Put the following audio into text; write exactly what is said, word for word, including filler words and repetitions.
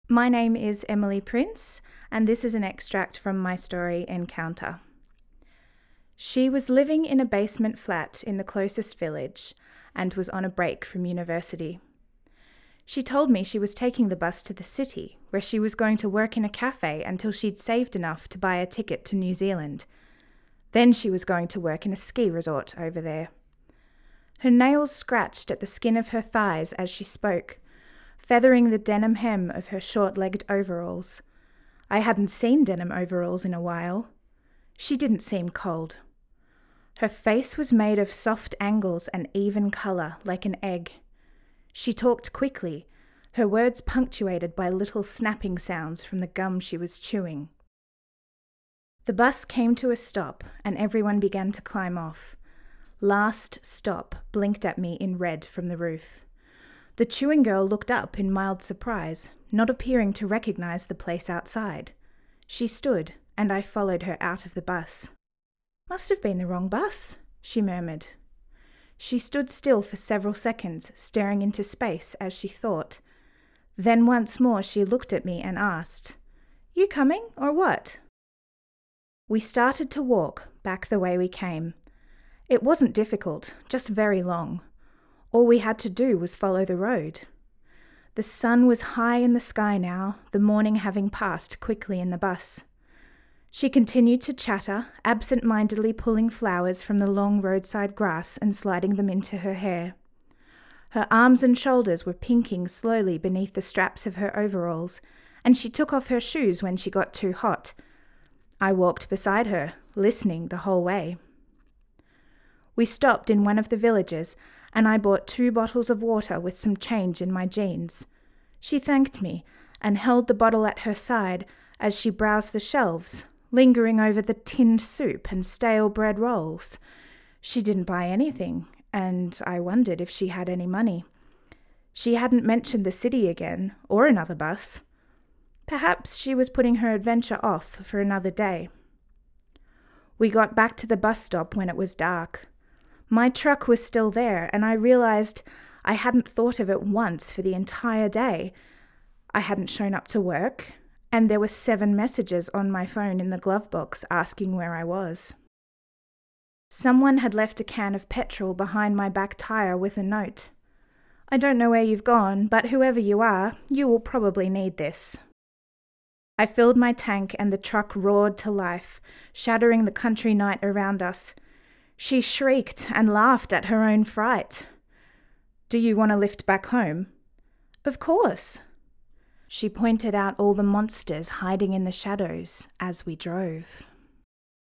My name is Emily Prince, and this is an extract from my story, Encounter. She was living in a basement flat in the closest village and was on a break from university. She told me she was taking the bus to the city, where she was going to work in a cafe until she'd saved enough to buy a ticket to New Zealand. Then she was going to work in a ski resort over there. Her nails scratched at the skin of her thighs as she spoke, feathering the denim hem of her short-legged overalls. I hadn't seen denim overalls in a while. She didn't seem cold. Her face was made of soft angles and even colour, like an egg. She talked quickly, her words punctuated by little snapping sounds from the gum she was chewing. The bus came to a stop, and everyone began to climb off. Last Stop blinked at me in red from the roof. The chewing girl looked up in mild surprise, not appearing to recognise the place outside. She stood, and I followed her out of the bus. "Must have been the wrong bus," she murmured. She stood still for several seconds, staring into space as she thought. Then once more she looked at me and asked, "You coming, or what?" We started to walk back the way we came. It wasn't difficult, just very long. All we had to do was follow the road. The sun was high in the sky now, the morning having passed quickly in the bus. She continued to chatter, absent-mindedly pulling flowers from the long roadside grass and sliding them into her hair. Her arms and shoulders were pinking slowly beneath the straps of her overalls, and she took off her shoes when she got too hot. I walked beside her, listening the whole way. We stopped in one of the villages, and I bought two bottles of water with some change in my jeans. She thanked me and held the bottle at her side as she browsed the shelves, lingering over the tinned soup and stale bread rolls. She didn't buy anything, and I wondered if she had any money. She hadn't mentioned the city again, or another bus. Perhaps she was putting her adventure off for another day. We got back to the bus stop when it was dark. My truck was still there, and I realized I hadn't thought of it once for the entire day. I hadn't shown up to work, and there were seven messages on my phone in the glove box asking where I was. Someone had left a can of petrol behind my back tire with a note. "I don't know where you've gone, but whoever you are, you will probably need this." I filled my tank and the truck roared to life, shattering the country night around us. She shrieked and laughed at her own fright. "Do you want to lift back home?" "Of course." She pointed out all the monsters hiding in the shadows as we drove.